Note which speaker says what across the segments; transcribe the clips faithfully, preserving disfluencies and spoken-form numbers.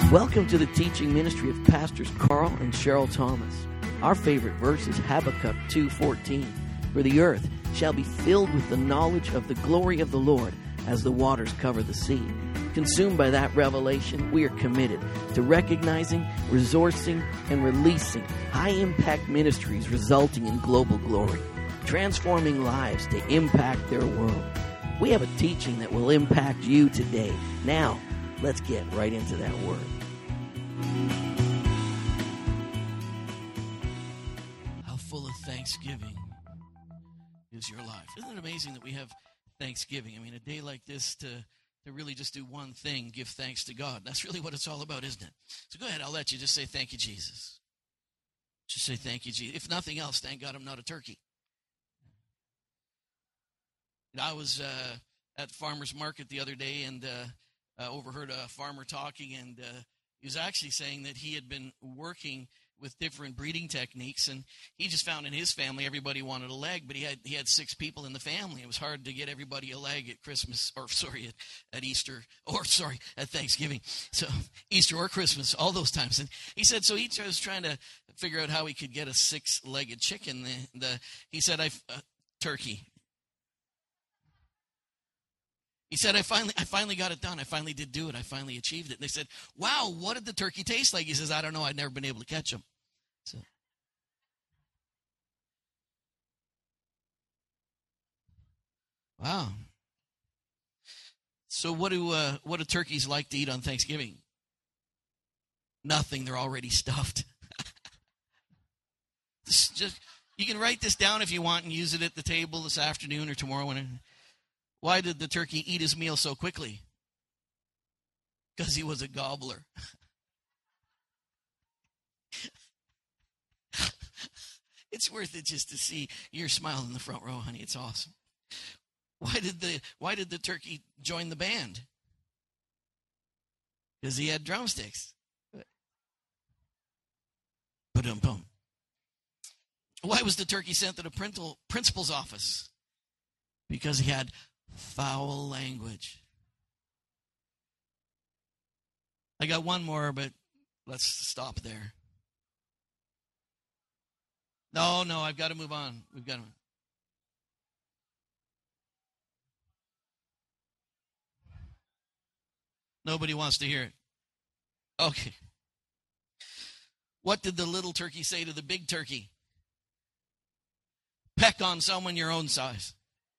Speaker 1: Welcome to the teaching ministry of Pastors Carl and Cheryl Thomas. Our favorite verse is Habakkuk two fourteen. For the earth shall be filled with the knowledge of the glory of the Lord as the waters cover the sea. Consumed by that revelation, we are committed to recognizing, resourcing, and releasing high-impact ministries resulting in global glory, transforming lives to impact their world. We have a teaching that will impact you today. Now, let's get right into that word. How full of thanksgiving is your life? Isn't it amazing that we have Thanksgiving? I mean, a day like this to, to really just do one thing, give thanks to God. That's really what it's all about, isn't it? So go ahead, I'll let you just say thank you, Jesus. Just say thank you, Jesus. If nothing else, thank God I'm not a turkey. I was uh, at the farmer's market the other day and uh, uh, overheard a farmer talking, and uh, he was actually saying that he had been working with different breeding techniques, and he just found in his family everybody wanted a leg, but he had he had six people in the family. It was hard to get everybody a leg at Christmas, or sorry, at, at Easter, or sorry, at Thanksgiving. So Easter or Christmas, all those times. And he said, so he was trying to figure out how he could get a six-legged chicken. The, the he said, I uh, turkey. He said, I finally I finally got it done. I finally did do it. I finally achieved it. And they said, wow, what did the turkey taste like? He says, I don't know. I'd never been able to catch him. So, wow. So what do uh, what do turkeys like to eat on Thanksgiving? Nothing. They're already stuffed. Just you can write this down if you want and use it at the table this afternoon or tomorrow when it, why did the turkey eat his meal so quickly? Because he was a gobbler. It's worth it just to see your smile in the front row, honey. It's awesome. Why did the why did the turkey join the band? Because he had drumsticks. Ba-dum-bum. Why was the turkey sent to the principal's office? Because he had foul language. I got one more, but let's stop there. No, no, I've got to move on. We've got to. Nobody wants to hear it. Okay. What did the little turkey say to the big turkey? Peck on someone your own size.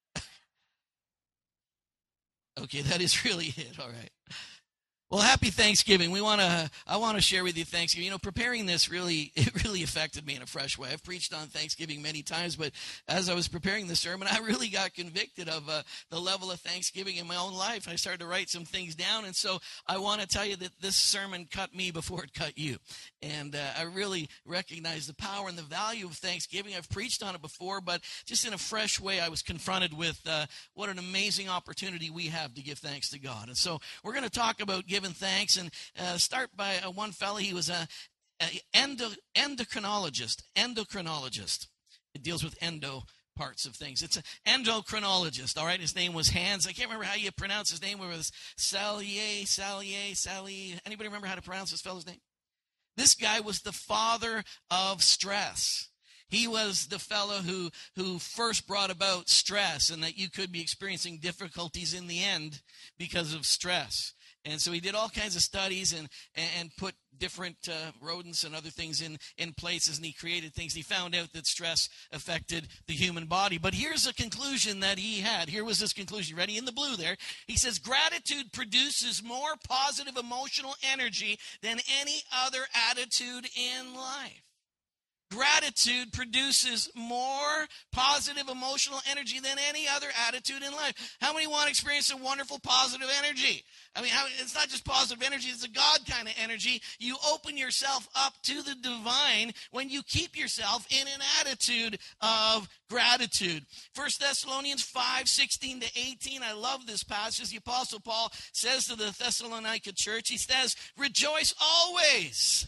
Speaker 1: Okay, that is really it. All right. Well, happy Thanksgiving. We want to. I want to share with you Thanksgiving. You know, preparing this really, it really affected me in a fresh way. I've preached on Thanksgiving many times, but as I was preparing this sermon, I really got convicted of uh, the level of Thanksgiving in my own life. I started to write some things down, and so I want to tell you that this sermon cut me before it cut you. And uh, I really recognize the power and the value of Thanksgiving. I've preached on it before, but just in a fresh way, I was confronted with uh, what an amazing opportunity we have to give thanks to God. And so we're going to talk about giving thanks, and uh, start by uh, one fella. He was a, a endo, endocrinologist. Endocrinologist. It deals with endo parts of things. It's an endocrinologist. All right. His name was Hans. I can't remember how you pronounce his name. It was Salier, Salier, Sally. Anybody remember how to pronounce this fellow's name? This guy was the father of stress. He was the fellow who, who first brought about stress, and that you could be experiencing difficulties in the end because of stress. And so he did all kinds of studies and and put different uh, rodents and other things in, in places, and he created things. He found out that stress affected the human body. But here's a conclusion that he had. Here was his conclusion. Ready? In the blue there. He says, gratitude produces more positive emotional energy than any other attitude in life. Gratitude produces more positive emotional energy than any other attitude in life. How many want to experience a wonderful positive energy? I mean, how, it's not just positive energy, it's a God kind of energy. You open yourself up to the divine when you keep yourself in an attitude of gratitude. First Thessalonians five, sixteen to eighteen. I love this passage. The Apostle Paul says to the Thessalonica church, he says, rejoice always.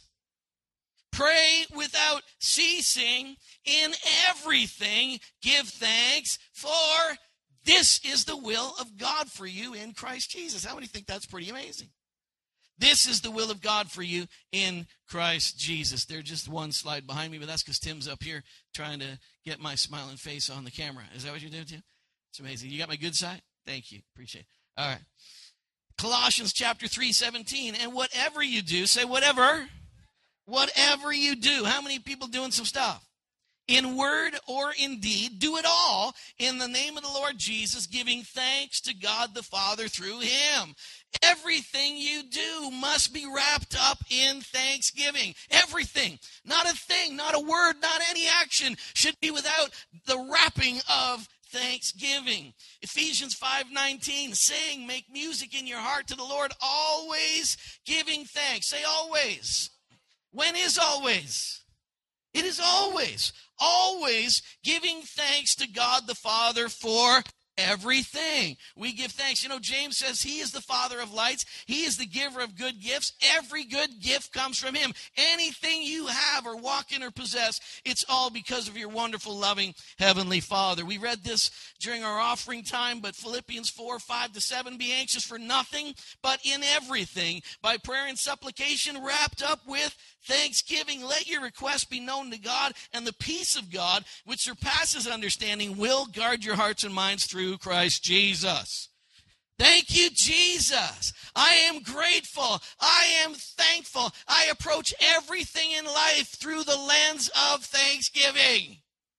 Speaker 1: Pray without ceasing. In everything, give thanks, for this is the will of God for you in Christ Jesus. How many think that's pretty amazing? This is the will of God for you in Christ Jesus. There's just one slide behind me, but that's because Tim's up here trying to get my smiling face on the camera. Is that what you're doing, Tim? It's amazing. You got my good side? Thank you. Appreciate it. All right. Colossians chapter three seventeen. And whatever you do, say whatever. Whatever you do. How many people doing some stuff? In word or in deed, do it all in the name of the Lord Jesus, giving thanks to God the Father through him. Everything you do must be wrapped up in thanksgiving. Everything. Not a thing, not a word, not any action should be without the wrapping of thanksgiving. Ephesians five nineteen, sing, make music in your heart to the Lord, always giving thanks. Say always. When is always? It is always. Always giving thanks to God the Father for everything. We give thanks. You know, James says he is the Father of lights. He is the giver of good gifts. Every good gift comes from him. Anything you have or walk in or possess, it's all because of your wonderful, loving Heavenly Father. We read this during our offering time, but Philippians four, five to seven, be anxious for nothing, but in everything, by prayer and supplication, wrapped up with thanksgiving, let your requests be known to God, and the peace of God, which surpasses understanding, will guard your hearts and minds through Christ Jesus. Thank you, Jesus. I am grateful. I am thankful. I approach everything in life through the lens of thanksgiving.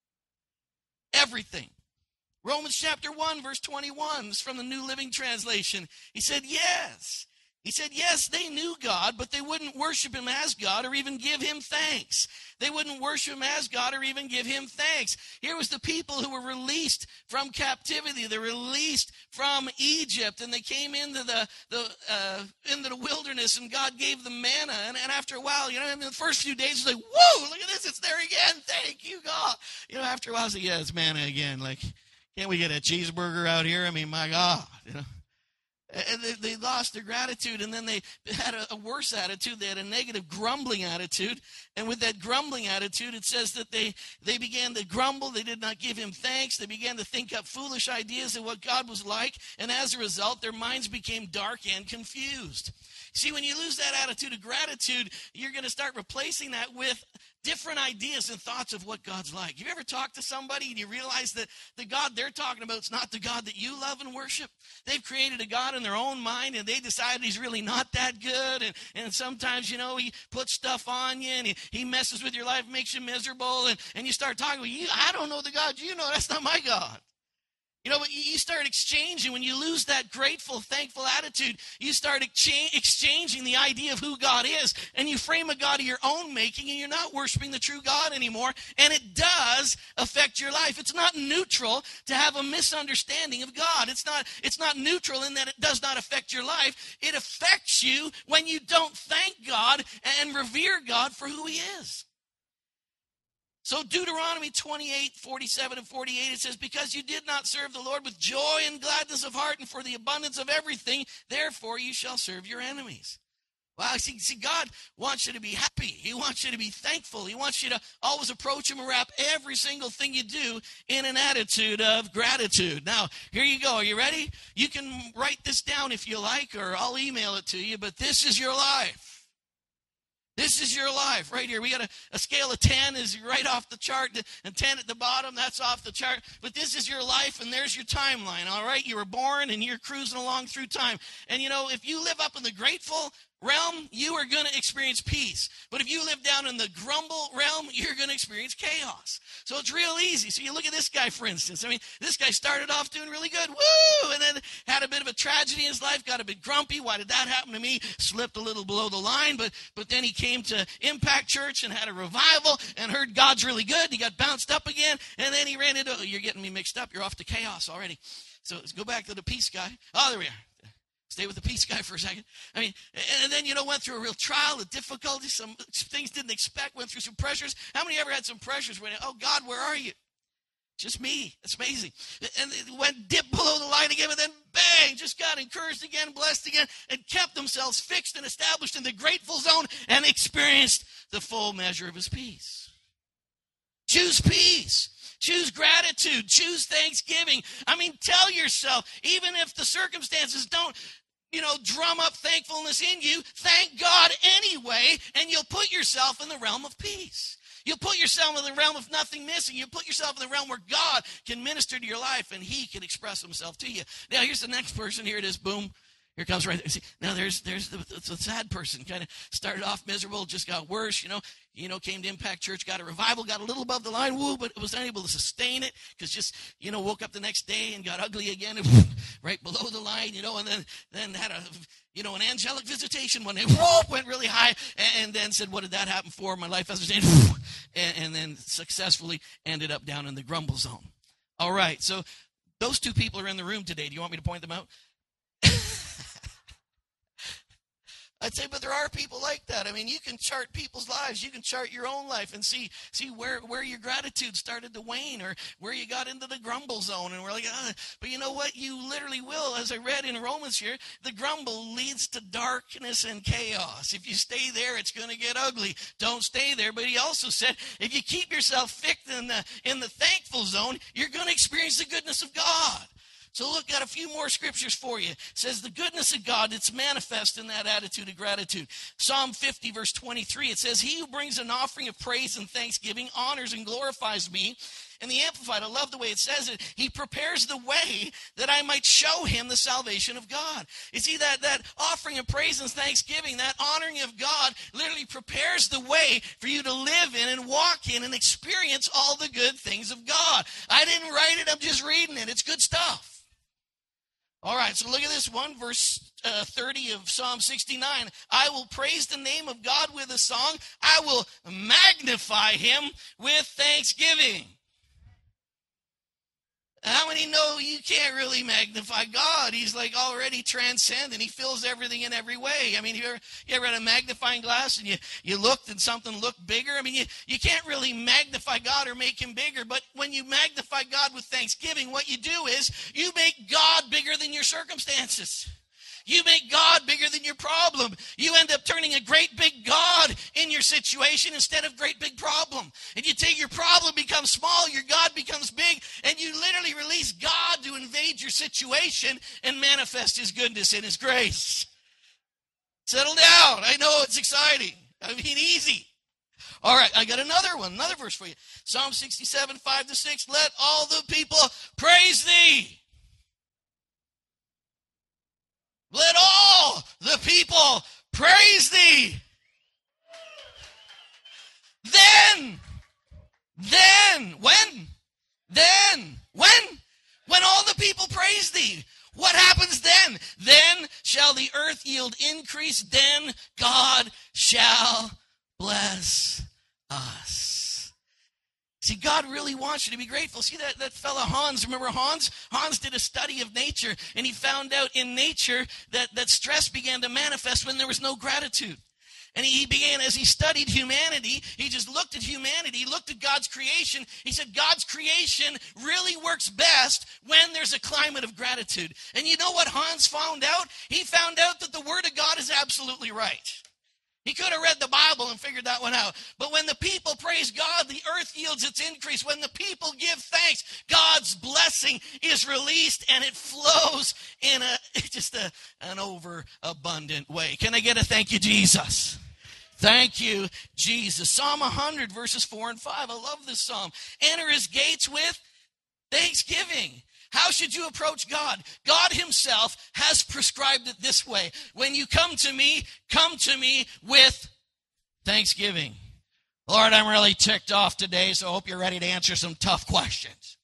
Speaker 1: Everything. Romans chapter one, verse twenty-one is from the New Living Translation. He said, yes. He said, yes, they knew God, but they wouldn't worship him as God or even give him thanks. They wouldn't worship him as God or even give him thanks. Here was the people who were released from captivity. They were released from Egypt, and they came into the, the uh, into the wilderness, and God gave them manna. And, and after a while, you know, in the first few days, it's like, whoa, look at this, it's there again. Thank you, God. You know, after a while, it's like, yeah, it's manna again. Like, can't we get a cheeseburger out here? I mean, my God, you know. And they, they lost their gratitude, and then they had a, a worse attitude. They had a negative grumbling attitude. And with that grumbling attitude, it says that they, they began to grumble. They did not give him thanks. They began to think up foolish ideas of what God was like. And as a result, their minds became dark and confused. See, when you lose that attitude of gratitude, you're going to start replacing that with different ideas and thoughts of what God's like. You ever talk to somebody and you realize that the God they're talking about is not the God that you love and worship? They've created a God in their own mind, and they decided he's really not that good. And, and sometimes, you know, he puts stuff on you, and he, he messes with your life, makes you miserable. And, and you start talking, well, you, I don't know the God you know. That's not my God. You know, but you start exchanging. When you lose that grateful, thankful attitude, you start exchange, exchanging the idea of who God is, and you frame a God of your own making, and you're not worshiping the true God anymore, and it does affect your life. It's not neutral to have a misunderstanding of God. It's not, it's not neutral in that it does not affect your life. It affects you when you don't thank God and revere God for who he is. So Deuteronomy twenty-eight, forty-seven and forty-eight, it says, because you did not serve the Lord with joy and gladness of heart and for the abundance of everything, therefore you shall serve your enemies. Wow, see, see, God wants you to be happy. He wants you to be thankful. He wants you to always approach him and wrap every single thing you do in an attitude of gratitude. Now, here you go. Are you ready? You can write this down if you like, or I'll email it to you, but this is your life. This is your life right here. We got a, a scale of ten is right off the chart, and ten at the bottom, that's off the chart. But this is your life, and there's your timeline, all right? You were born, and you're cruising along through time. And, you know, if you live up in the grateful realm, you are going to experience peace. But if you live down in the grumble realm, you're going to experience chaos. So it's real easy. So you look at this guy, for instance. I mean, this guy started off doing really good. Woo! And then had a bit of a tragedy in his life, got a bit grumpy. Why did that happen to me? Slipped a little below the line. But, but then he came to Impact Church and had a revival and heard God's really good. He got bounced up again. And then he ran into, oh, you're getting me mixed up. You're off to chaos already. So let's go back to the peace guy. Oh, there we are. Stay with the peace guy for a second. I mean, and then, you know, went through a real trial, a difficulty, some things didn't expect, went through some pressures. How many ever had some pressures when, oh, God, where are you? Just me. It's amazing. And it went dip below the line again, and then bang, just got encouraged again, blessed again, and kept themselves fixed and established in the grateful zone and experienced the full measure of his peace. Choose peace. Choose gratitude. Choose thanksgiving. I mean, tell yourself, even if the circumstances don't you know, drum up thankfulness in you, thank God anyway, and you'll put yourself in the realm of peace. You'll put yourself in the realm of nothing missing. You'll put yourself in the realm where God can minister to your life and he can express himself to you. Now, here's the next person. Here it is. Boom. Here it comes right there. See, now, there's there's the, the sad person. Kind of started off miserable, just got worse, you know. You know, came to Impact Church, got a revival, got a little above the line, woo, but was unable to sustain it because just, you know, woke up the next day and got ugly again, and right below the line, you know, and then, then had a, you know, an angelic visitation one day, whoop, went really high, and, and then said, what did that happen for? My life hasn't changed, and, and then successfully ended up down in the grumble zone. All right, so those two people are in the room today. Do you want me to point them out? I'd say, but there are people like that. I mean, you can chart people's lives. You can chart your own life and see see where, where your gratitude started to wane or where you got into the grumble zone. And we're like, ah. But you know what? You literally will. As I read in Romans here, the grumble leads to darkness and chaos. If you stay there, it's going to get ugly. Don't stay there. But he also said, if you keep yourself fixed in the, in the thankful zone, you're going to experience the goodness of God. So look, got a few more scriptures for you. It says the goodness of God, it's manifest in that attitude of gratitude. Psalm fifty, verse twenty-three, it says, he who brings an offering of praise and thanksgiving honors and glorifies me. And the Amplified, I love the way it says it. He prepares the way that I might show him the salvation of God. You see, that, that offering of praise and thanksgiving, that honoring of God, literally prepares the way for you to live in and walk in and experience all the good things of God. I didn't write it, I'm just reading it. It's good stuff. All right, so look at this one, verse uh, thirty of Psalm sixty-nine. I will praise the name of God with a song. I will magnify him with thanksgiving. How many know you can't really magnify God? He's like already transcendent. He fills everything in every way. I mean, you ever, you ever had a magnifying glass and you, you looked and something looked bigger? I mean, you, you can't really magnify God or make him bigger. But when you magnify God with thanksgiving, what you do is you make God bigger than your circumstances. You make God bigger than your problem. You end up turning a great big God in your situation instead of great big problem. And you take your problem becomes small, your God becomes big, and you literally release God to invade your situation and manifest his goodness and his grace. Settle down. I know it's exciting. I mean, easy. All right, I got another one, another verse for you. Psalm sixty-seven, five to six. Let all the people praise thee. Let all the people praise thee. Then, then, when? Then, when? When all the people praise thee. What happens then? Then shall the earth yield increase. Then God shall bless us. See, God really wants you to be grateful. See that, that fella Hans, remember Hans? Hans did a study of nature, and he found out in nature that, that stress began to manifest when there was no gratitude. And he began, as he studied humanity, he just looked at humanity, he looked at God's creation. He said God's creation really works best when there's a climate of gratitude. And you know what Hans found out? He found out that the Word of God is absolutely right. He could have read the Bible and figured that one out. But when the people praise God, the earth yields its increase. When the people give thanks, God's blessing is released and it flows in a just a, an overabundant way. Can I get a thank you, Jesus? Thank you, Jesus. Psalm one hundred, verses four and five. I love this psalm. Enter his gates with thanksgiving. How should you approach God? God himself has prescribed it this way. When you come to me, come to me with thanksgiving. Lord, I'm really ticked off today, so I hope you're ready to answer some tough questions.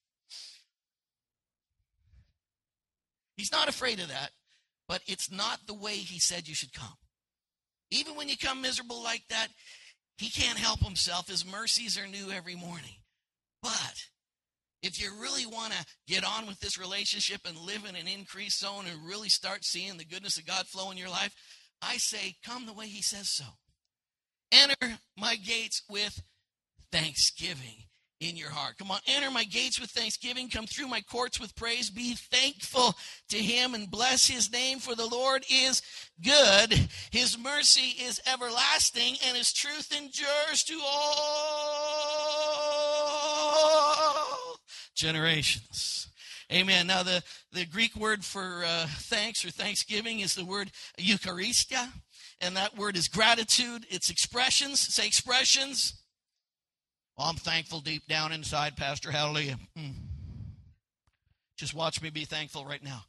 Speaker 1: He's not afraid of that, but it's not the way he said you should come. Even when you come miserable like that, he can't help himself. His mercies are new every morning. But if you really want to get on with this relationship and live in an increased zone and really start seeing the goodness of God flow in your life, I say, come the way he says so. Enter my gates with thanksgiving in your heart. Come on, enter my gates with thanksgiving. Come through my courts with praise. Be thankful to him and bless his name, for the Lord is good. His mercy is everlasting, and his truth endures to all generations. Amen. Now, the, the Greek word for uh, thanks or thanksgiving is the word Eucharistia, and that word is gratitude. It's expressions. Say expressions. Well, I'm thankful deep down inside, Pastor. Hallelujah. Mm. Just watch me be thankful right now.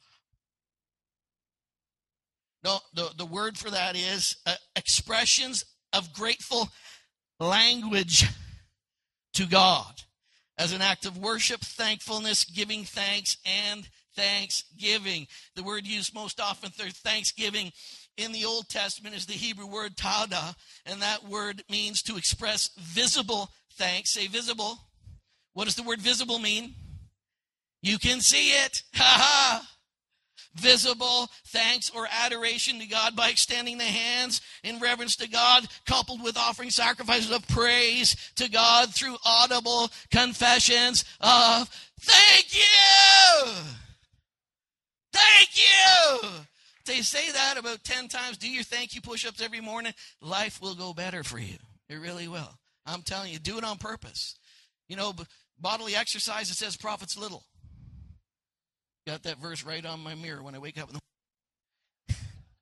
Speaker 1: No, the, the word for that is uh, expressions of grateful language to God as an act of worship, thankfulness, giving thanks, and thanksgiving. The word used most often for thanksgiving in the Old Testament is the Hebrew word tada, and that word means to express visible thanks. Say visible. What does the word visible mean? You can see it. Ha ha. Visible thanks or adoration to God by extending the hands in reverence to God, coupled with offering sacrifices of praise to God through audible confessions of thank you. Thank you. They say that about ten times. Do your thank you push-ups every morning. Life will go better for you. It really will. I'm telling you, do it on purpose. You know, bodily exercise, it says profits little. Got that verse right on my mirror when I wake up. In the...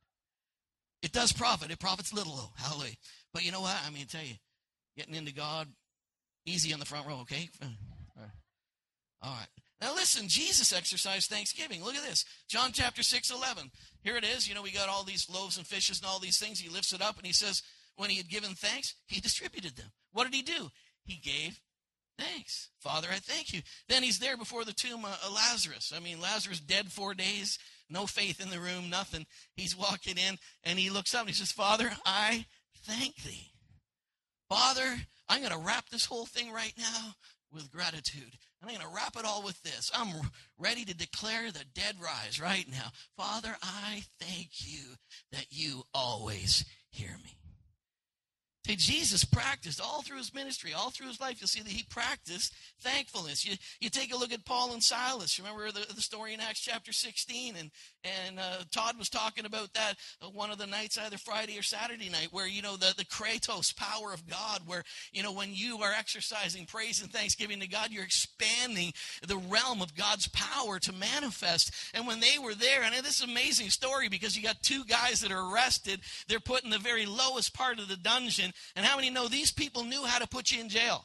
Speaker 1: It does profit. It profits little, though. Hallelujah. But you know what? I mean, tell you, getting into God, easy on the front row, okay? All right. All right. Now listen, Jesus exercised thanksgiving. Look at this. John chapter six, eleven. Here it is. You know, we got all these loaves and fishes and all these things. He lifts it up and he says, when he had given thanks, he distributed them. What did he do? He gave thanks. Father, I thank you. Then he's there before the tomb of Lazarus. I mean, Lazarus dead four days, no faith in the room, nothing. He's walking in and he looks up and he says, Father, I thank thee. Father, I'm going to wrap this whole thing right now with gratitude. And I'm going to wrap it all with this. I'm ready to declare the dead rise right now. Father, I thank you that you always hear me. See, Jesus practiced all through his ministry, all through his life. You'll see that he practiced thankfulness. You, you take a look at Paul and Silas. Remember the, the story in Acts chapter sixteen? And, and uh, Todd was talking about that uh, one of the nights, either Friday or Saturday night, where, you know, the, the kratos power of God, where, you know, when you are exercising praise and thanksgiving to God, you're expanding the realm of God's power to manifest. And when they were there, and this is an amazing story because you got two guys that are arrested. They're put in the very lowest part of the dungeon. And how many know these people knew how to put you in jail?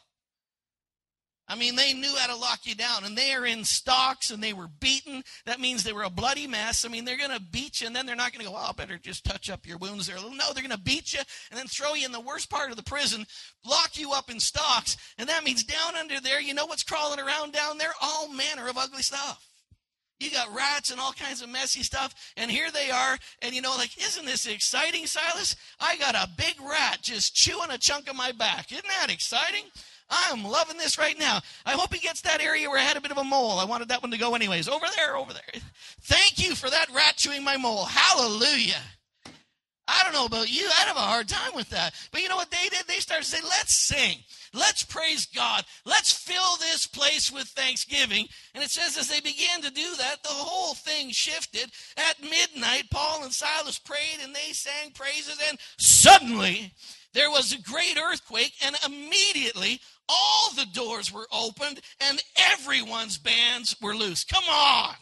Speaker 1: I mean, they knew how to lock you down. And they are in stocks and they were beaten. That means they were a bloody mess. I mean, they're going to beat you and then they're not going to go, oh, I better just touch up your wounds there a little. No, they're going to beat you and then throw you in the worst part of the prison, lock you up in stocks. And that means down under there, you know what's crawling around down there? All manner of ugly stuff. You got rats and all kinds of messy stuff, and here they are, and you know, like, isn't this exciting, Silas? I got a big rat just chewing a chunk of my back. Isn't that exciting? I'm loving this right now. I hope he gets that area where I had a bit of a mole. I wanted that one to go anyways. Over there, over there. Thank you for that rat chewing my mole. Hallelujah. I don't know about you. I'd have a hard time with that. But you know what they did? They started to say, let's sing. Let's praise God. Let's fill this place with thanksgiving. And it says as they began to do that, the whole thing shifted. At midnight, Paul and Silas prayed and they sang praises. And suddenly there was a great earthquake. And immediately all the doors were opened and everyone's bands were loose. Come on.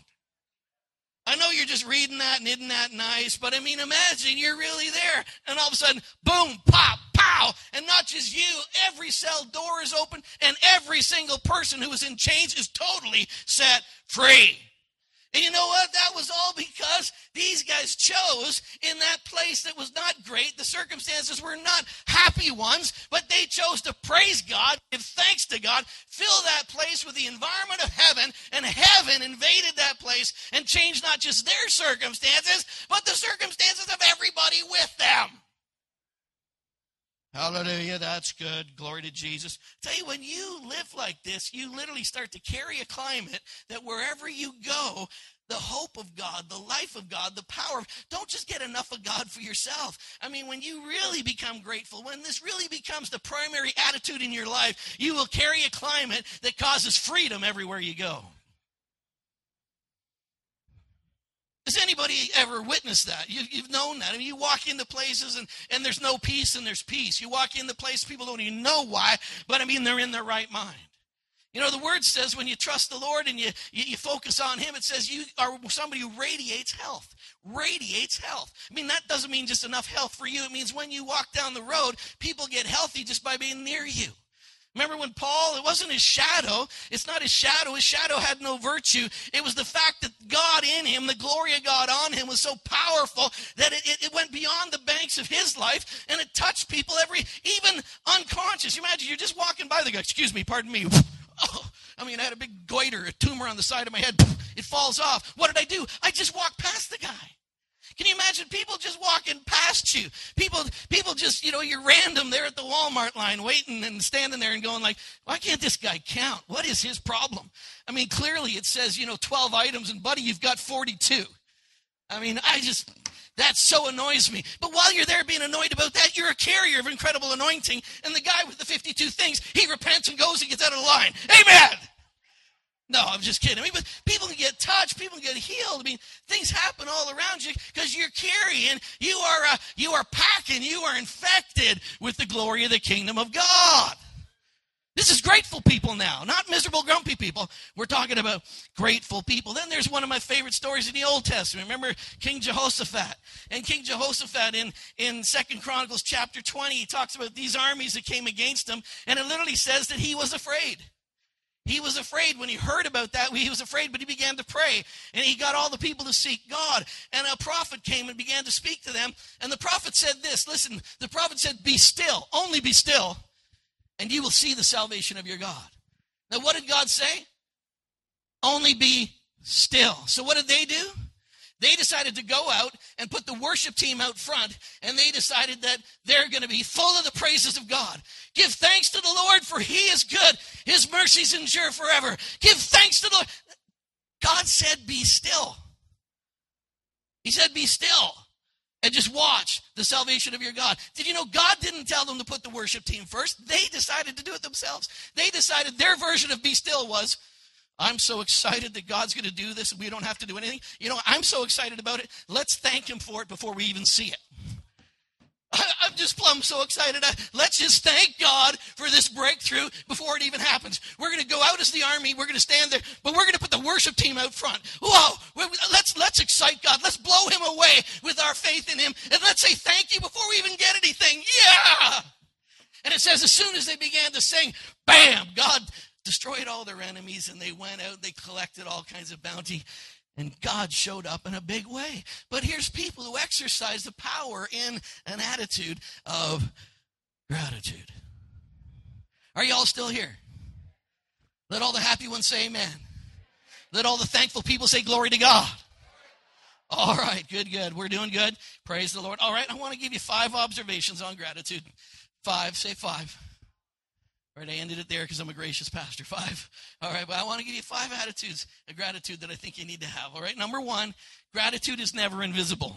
Speaker 1: I know you're just reading that and isn't that nice, but I mean, imagine you're really there. And all of a sudden, boom, pop, pow. And not just you, every cell door is open and every single person who was in chains is totally set free. And you know what? That was all because these guys chose in that place that was not great. The circumstances were not happy ones, but they chose to praise God, give thanks to God, fill that place with the environment of heaven, and heaven invaded that place and changed not just their circumstances, but the circumstances of everybody with them. Hallelujah, that's good. Glory to Jesus. Tell you, when you live like this, you literally start to carry a climate that wherever you go, the hope of God, the life of God, the power of, don't just get enough of God for yourself. I mean, when you really become grateful, when this really becomes the primary attitude in your life, you will carry a climate that causes freedom everywhere you go. Has anybody ever witnessed that? You, you've known that. I mean, you walk into places and, and there's no peace and there's peace. You walk into places, people don't even know why, but I mean, they're in their right mind. You know, the word says when you trust the Lord and you, you, you focus on him, it says you are somebody who radiates health. Radiates health. I mean, that doesn't mean just enough health for you. It means when you walk down the road, people get healthy just by being near you. Remember when Paul, it wasn't his shadow. It's not his shadow. His shadow had no virtue. It was the fact that God in him, the glory of God on him was so powerful that it, it, it went beyond the banks of his life and it touched people every, even unconscious. You imagine you're just walking by, they go, excuse me, pardon me. Oh, I mean, I had a big goiter, a tumor on the side of my head. It falls off. What did I do? I just walked past the guy. Can you imagine people just walking past you? People people just, you know, you're random there at the Walmart line waiting and standing there and going like, why can't this guy count? What is his problem? I mean, clearly it says, you know, twelve items, and buddy, you've got forty-two. I mean, I just, that so annoys me. But while you're there being annoyed about that, you're a carrier of incredible anointing, and the guy with the fifty-two things, he repents and goes and gets out of the line. Amen! No, I'm just kidding. I mean, but people can get touched. People can get healed. I mean, things happen all around you because you're carrying, you are, uh, you are packing, you are infected with the glory of the kingdom of God. This is grateful people now, not miserable, grumpy people. We're talking about grateful people. Then there's one of my favorite stories in the Old Testament. Remember King Jehoshaphat? And King Jehoshaphat in, in Second Chronicles chapter twenty, he talks about these armies that came against him, and it literally says that he was afraid. He was afraid when he heard about that. He was afraid, but he began to pray. And he got all the people to seek God. And a prophet came and began to speak to them. And the prophet said this. Listen, the prophet said, be still. Only be still. And you will see the salvation of your God. Now, what did God say? Only be still. So what did they do? They decided to go out and put the worship team out front, and they decided that they're going to be full of the praises of God. Give thanks to the Lord, for he is good. His mercies endure forever. Give thanks to the Lord. God said, be still. He said, be still, and just watch the salvation of your God. Did you know God didn't tell them to put the worship team first? They decided to do it themselves. They decided their version of be still was, I'm so excited that God's going to do this and we don't have to do anything. You know, I'm so excited about it. Let's thank him for it before we even see it. I, I'm just plumb so excited. I, let's just thank God for this breakthrough before it even happens. We're going to go out as the army. We're going to stand there, but we're going to put the worship team out front. Whoa, let's, let's excite God. Let's blow him away with our faith in him. And let's say thank you before we even get anything. Yeah. And it says as soon as they began to sing, bam, God destroyed all their enemies, and they went out, they collected all kinds of bounty, and God showed up in a big way. But here's people who exercise the power in an attitude of gratitude. Are you all still here? Let all the happy ones say amen. Let all the thankful people say glory to God. All right, good, good. We're doing good. Praise the Lord. All right, I want to give you five observations on gratitude. Five, say five. All right, I ended it there because I'm a gracious pastor. Five. All right, but I want to give you five attitudes of gratitude that I think you need to have. All right, number one, gratitude is never invisible.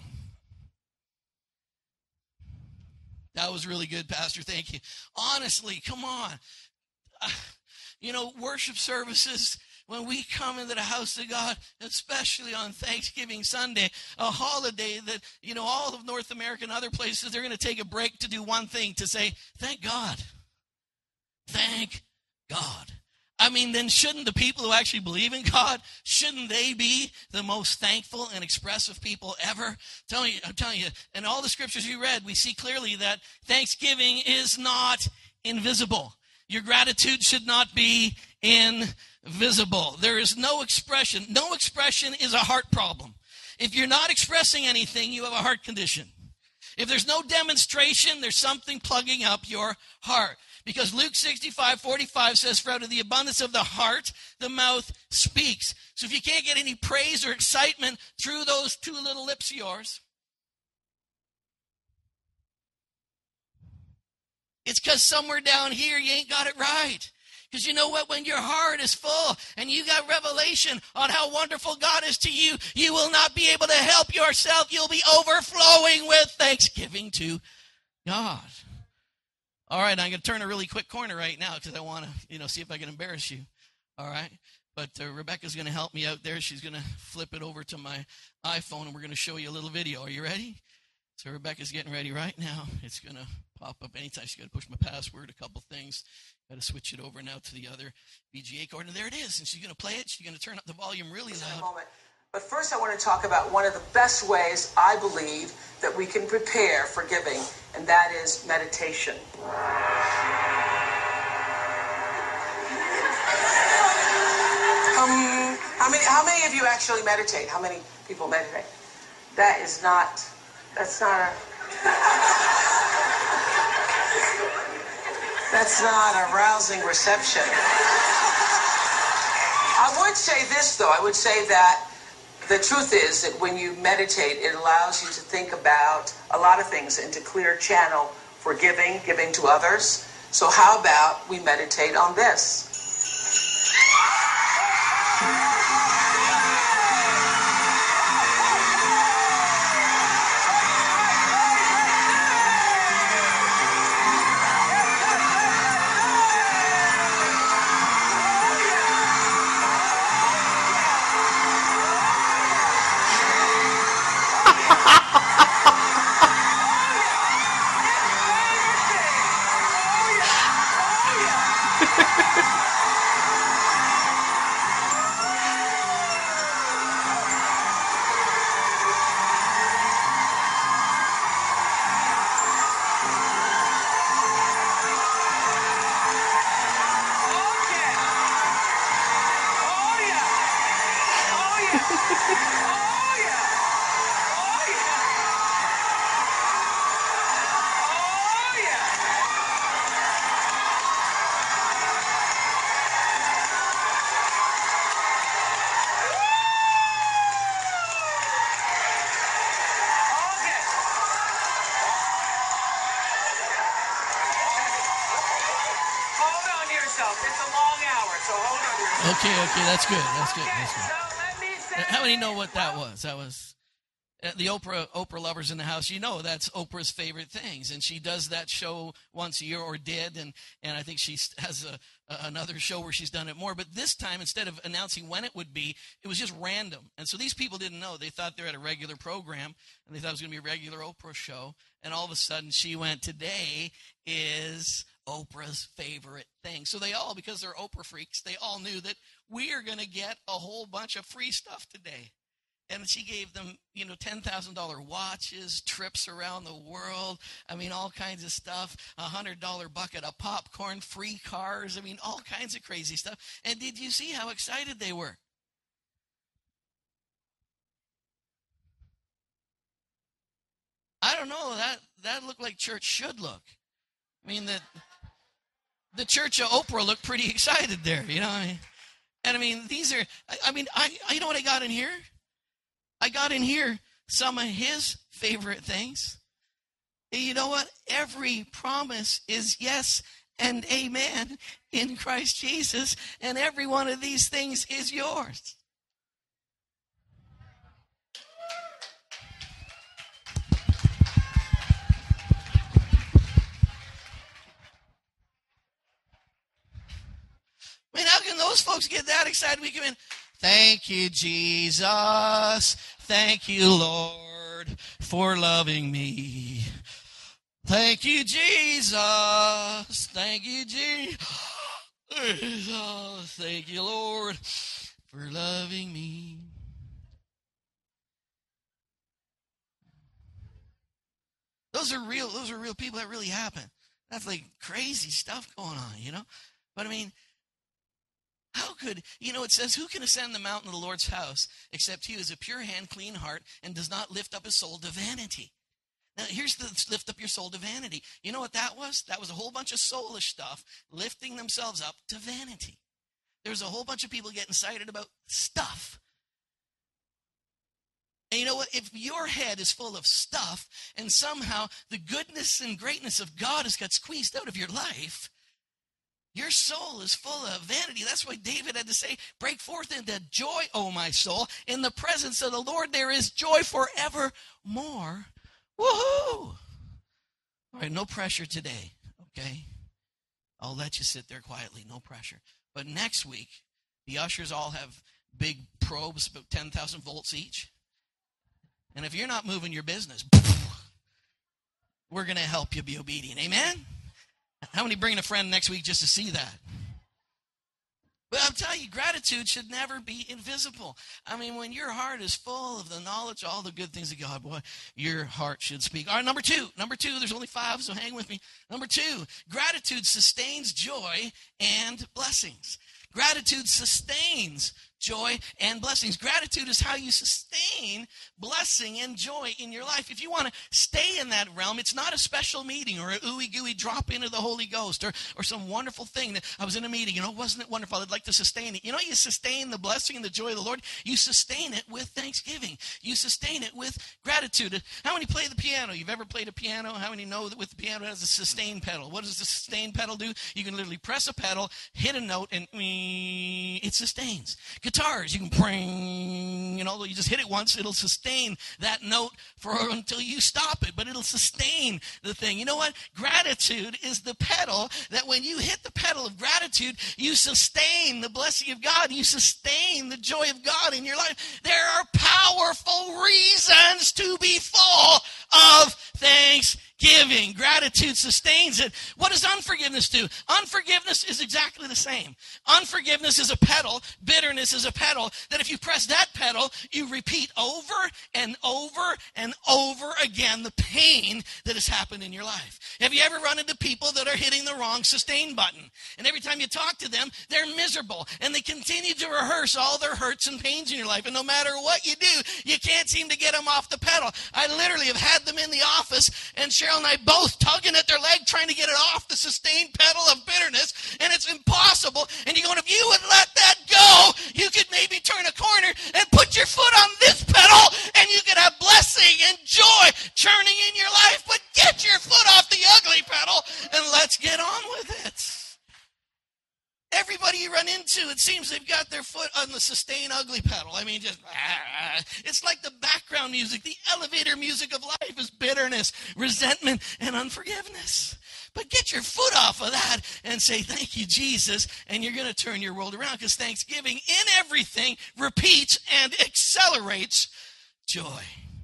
Speaker 1: That was really good, Pastor. Thank you. Honestly, come on. Uh, you know, worship services, when we come into the house of God, especially on Thanksgiving Sunday, a holiday that, you know, all of North America and other places, they're going to take a break to do one thing, to say, thank God. Thank God. I mean, then shouldn't the people who actually believe in God, shouldn't they be the most thankful and expressive people ever? I'm telling you, I'm telling you, in all the scriptures you read, we see clearly that Thanksgiving is not invisible. Your gratitude should not be invisible. There is no expression. No expression is a heart problem. If you're not expressing anything, you have a heart condition. If there's no demonstration, there's something plugging up your heart. Because Luke sixty-five forty-five says, for out of the abundance of the heart, the mouth speaks. So if you can't get any praise or excitement through those two little lips of yours, it's because somewhere down here you ain't got it right. Because you know what? When your heart is full and you got revelation on how wonderful God is to you, you will not be able to help yourself. You'll be overflowing with thanksgiving to God. All right, I'm going to turn a really quick corner right now because I want to, you know, see if I can embarrass you. All right, but uh, Rebecca's going to help me out there. She's going to flip it over to my iPhone, and we're going to show you a little video. Are you ready? So Rebecca's getting ready right now. It's going to pop up anytime. She's got to push my password, a couple things. Got to switch it over now to the other V G A cord. And there it is. And she's going to play it. She's going to turn up the volume really loud.
Speaker 2: In a moment. But first I want to talk about one of the best ways I believe that we can prepare for giving, and that is meditation. Um, how many, how many of you actually meditate? How many people meditate? That is not, that's not a, that's not a rousing reception. I would say this, though. I would say that the truth is that when you meditate, it allows you to think about a lot of things and to clear channel for giving, giving to others. So how about we meditate on this?
Speaker 1: Okay, okay, that's good. That's good. That's good. How many know what that was? That was uh, the Oprah Oprah lovers in the house. You know that's Oprah's favorite things, and she does that show once a year, or did, and and I think she has a, a another show where she's done it more. But this time, instead of announcing when it would be, it was just random. And so these people didn't know. They thought they were at a regular program, and they thought it was going to be a regular Oprah show. And all of a sudden, she went, "Today is Oprah's favorite thing." So they all, because they're Oprah freaks, they all knew that we are going to get a whole bunch of free stuff today. And she gave them, you know, ten thousand dollars watches, trips around the world. I mean, all kinds of stuff. A one hundred dollars bucket of popcorn, free cars. I mean, all kinds of crazy stuff. And did you see how excited they were? I don't know. That, that looked like church should look. I mean, the, the church of Oprah looked pretty excited there, you know. I mean, and I mean, these are, I, I mean, I, I, you know what I got in here? I got in here some of his favorite things. And you know what? Every promise is yes and amen in Christ Jesus, and every one of these things is yours. I mean, how can those folks get that excited? We come in, thank you, Jesus. Thank you, Lord, for loving me. Thank you, Jesus. Thank you, Jesus. Thank you, Lord, for loving me. Those are real, those are real people. That really happen. That's like crazy stuff going on, you know? But I mean, how could, you know, it says, who can ascend the mountain of the Lord's house except he who has a pure hand, clean heart, and does not lift up his soul to vanity? Now, here's the lift up your soul to vanity. You know what that was? That was a whole bunch of soulish stuff lifting themselves up to vanity. There's a whole bunch of people getting excited about stuff. And you know what? If your head is full of stuff and somehow the goodness and greatness of God has got squeezed out of your life, your soul is full of vanity. That's why David had to say, break forth into joy, O my soul. In the presence of the Lord, there is joy forevermore. Woohoo! All right, no pressure today, okay? I'll let you sit there quietly, no pressure. But next week, the ushers all have big probes, about ten thousand volts each. And if you're not moving your business, we're going to help you be obedient. Amen? How many bringing a friend next week just to see that? But I'm telling you, gratitude should never be invisible. I mean, when your heart is full of the knowledge, all the good things of God, boy, your heart should speak. All right, number two. Number two, there's only five, so hang with me. Number two, gratitude sustains joy and blessings. Gratitude sustains joy and blessings. Gratitude is how you sustain blessing and joy in your life. If you want to stay in that realm, it's not a special meeting or a ooey gooey drop into the Holy Ghost or, or some wonderful thing that I was in a meeting, you know, wasn't it wonderful? I'd like to sustain it. You know, you sustain the blessing and the joy of the Lord. You sustain it with thanksgiving. You sustain it with gratitude. How many play the piano? You've ever played a piano? How many know that with the piano it has a sustain pedal? What does the sustain pedal do? You can literally press a pedal, hit a note, and it sustains. Guitars, you can bring, you know, you just hit it once, it'll sustain that note for until you stop it, but it'll sustain the thing. You know what? Gratitude is the pedal that when you hit the pedal of gratitude, you sustain the blessing of God. You sustain the joy of God in your life. There are powerful reasons to be full of thanksgiving. Giving. Gratitude sustains it. What does unforgiveness do? Unforgiveness is exactly the same. Unforgiveness is a pedal. Bitterness is a pedal that if you press that pedal, you repeat over and over and over again the pain that has happened in your life. Have you ever run into people that are hitting the wrong sustain button? And every time you talk to them, they're miserable. And they continue to rehearse all their hurts and pains in your life. And no matter what you do, you can't seem to get them off the pedal. I literally have had them in the office, and Cheryl and I both tugging at their leg trying to get it off the sustained pedal of bitterness, and it's impossible. And you're going, if you would let that go, you could maybe turn a corner and put your foot on this pedal, and you could have blessing and joy churning in your life. But get your foot off the ugly pedal, and let's get on with it. Everybody you run into, it seems they've got their foot on the sustain ugly pedal. I mean, just, ah, it's like the background music. The elevator music of life is bitterness, resentment, and unforgiveness. But get your foot off of that and say, thank you, Jesus, and you're going to turn your world around, because thanksgiving in everything repeats and accelerates joy.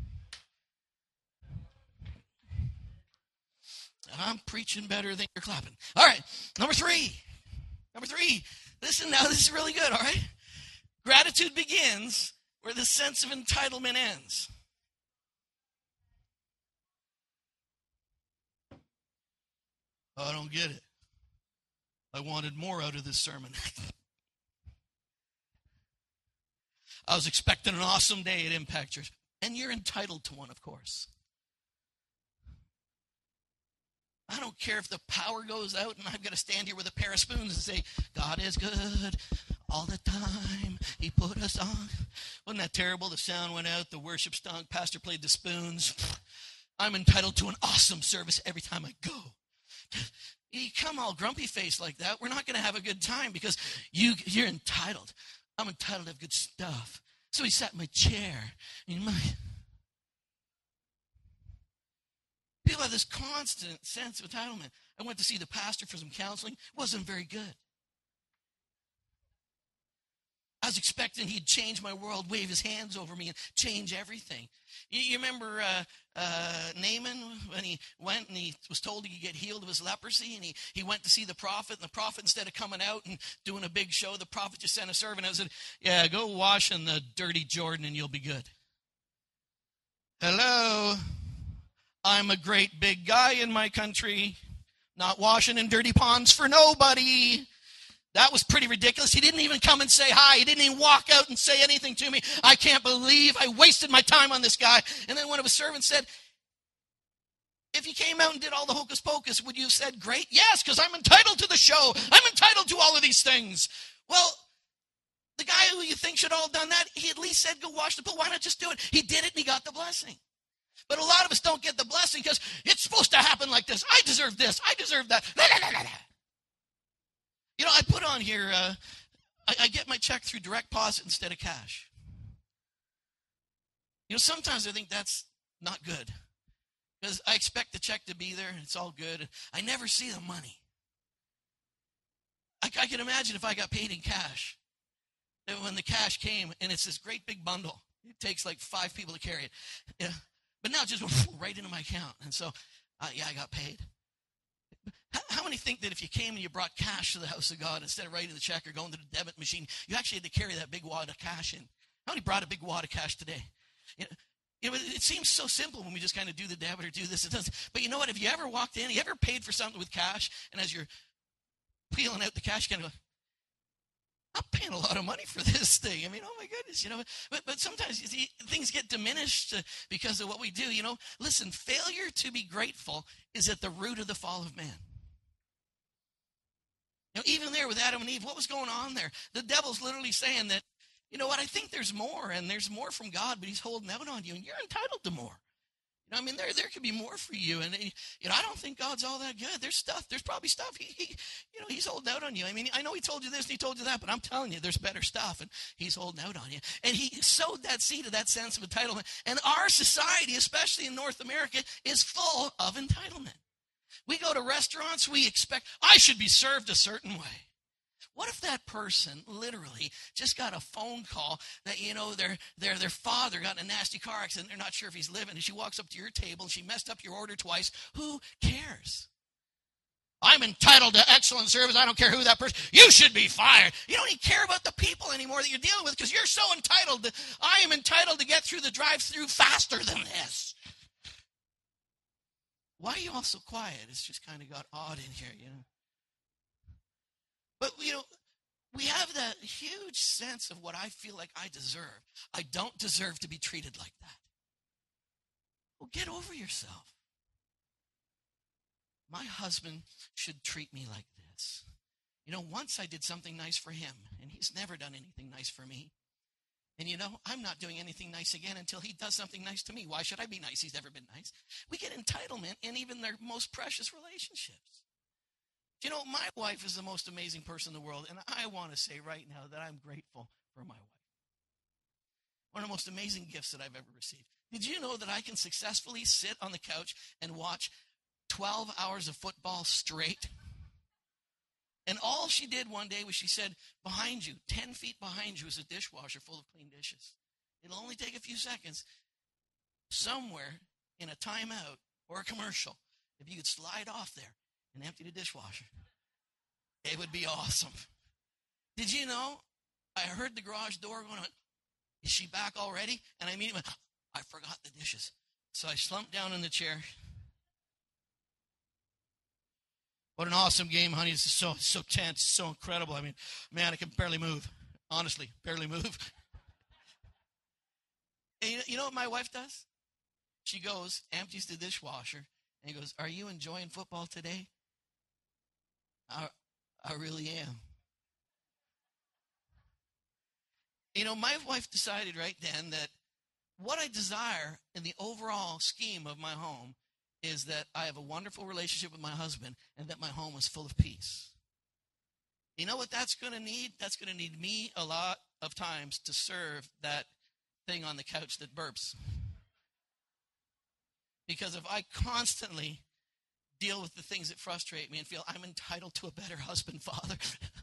Speaker 1: I'm preaching better than you're clapping. All right, number three. Number three, listen now, this is really good, all right? Gratitude begins where the sense of entitlement ends. Oh, I don't get it. I wanted more out of this sermon. I was expecting an awesome day at Impact Church. And you're entitled to one, of course. I don't care if the power goes out and I've got to stand here with a pair of spoons and say, God is good all the time. He put us on. Wasn't that terrible? The sound went out, the worship stunk, pastor played the spoons. I'm entitled to an awesome service every time I go. You come all grumpy faced like that, we're not going to have a good time, because you, you're entitled. I'm entitled to have good stuff. So he sat in my chair. In my... People have this constant sense of entitlement. I went to see the pastor for some counseling. It wasn't very good. I was expecting he'd change my world, wave his hands over me, and change everything. You, you remember uh, uh, Naaman when he went and he was told he could get healed of his leprosy, and he, he went to see the prophet, and the prophet, instead of coming out and doing a big show, the prophet just sent a servant and said, yeah, go wash in the dirty Jordan and you'll be good. Hello? I'm a great big guy in my country, not washing in dirty ponds for nobody. That was pretty ridiculous. He didn't even come and say hi. He didn't even walk out and say anything to me. I can't believe I wasted my time on this guy. And then one of his servants said, if he came out and did all the hocus pocus, would you have said, great? Yes, because I'm entitled to the show. I'm entitled to all of these things. Well, the guy who you think should all have done that, he at least said, go wash the pool. Why not just do it? He did it and he got the blessing. But a lot of us don't get the blessing because it's supposed to happen like this. I deserve this. I deserve that. You know, I put on here, uh, I, I get my check through direct deposit instead of cash. You know, sometimes I think that's not good, because I expect the check to be there and it's all good. I never see the money. I, I can imagine if I got paid in cash, and when the cash came and it's this great big bundle, it takes like five people to carry it. Yeah. But now it just went right into my account. And so Uh, yeah, I got paid. How, how many think that if you came and you brought cash to the house of God, instead of writing the check or going to the debit machine, you actually had to carry that big wad of cash in? How many brought a big wad of cash today? You know, you know, it seems so simple when we just kind of do the debit or do this. It doesn't. But you know what? If you ever walked in, you ever paid for something with cash, and as you're peeling out the cash, you kind of go, I'm paying a lot of money for this thing. I mean, oh my goodness, you know. But but sometimes you see, things get diminished uh, because of what we do. You know, listen, failure to be grateful is at the root of the fall of man. You know, even there with Adam and Eve, what was going on there? The devil's literally saying that, you know what, I think there's more, and there's more from God, but he's holding out on you, and you're entitled to more. You know, I mean, there there could be more for you, and you know, I don't think God's all that good. There's stuff, there's probably stuff, he, he you know, he's holding out on you. I mean, I know he told you this and he told you that, but I'm telling you, there's better stuff, and he's holding out on you. And he sowed that seed of that sense of entitlement, and our society, especially in North America, is full of entitlement. We go to restaurants, we expect, I should be served a certain way. What if that person literally just got a phone call that, you know, their their their father got in a nasty car accident, they're not sure if he's living, and she walks up to your table and she messed up your order twice? Who cares? I'm entitled to excellent service. I don't care who that person, you should be fired. You don't even care about the people anymore that you're dealing with because you're so entitled to, I am entitled to get through the drive-through faster than this. Why are you all so quiet? It's just kind of got odd in here, you know. But, you know, we have that huge sense of what I feel like I deserve. I don't deserve to be treated like that. Well, get over yourself. My husband should treat me like this. You know, once I did something nice for him, and he's never done anything nice for me. And, you know, I'm not doing anything nice again until he does something nice to me. Why should I be nice? He's never been nice. We get entitlement in even their most precious relationships. You know, my wife is the most amazing person in the world, and I want to say right now that I'm grateful for my wife. One of the most amazing gifts that I've ever received. Did you know that I can successfully sit on the couch and watch twelve hours of football straight? And all she did one day was she said, behind you, ten feet behind you is a dishwasher full of clean dishes. It'll only take a few seconds. Somewhere in a timeout or a commercial, if you could slide off there and empty the dishwasher, it would be awesome. Did you know? I heard the garage door going on. Is she back already? And I immediately went, I forgot the dishes. So I slumped down in the chair. What an awesome game, honey. This is so, so tense, so incredible. I mean, man, I can barely move. Honestly, barely move. And you know, you know what my wife does? She goes, empties the dishwasher, and goes, are you enjoying football today? I, I really am. You know, my wife decided right then that what I desire in the overall scheme of my home is that I have a wonderful relationship with my husband and that my home is full of peace. You know what that's going to need? That's going to need me a lot of times to serve that thing on the couch that burps. Because if I constantly deal with the things that frustrate me and feel I'm entitled to a better husband, father,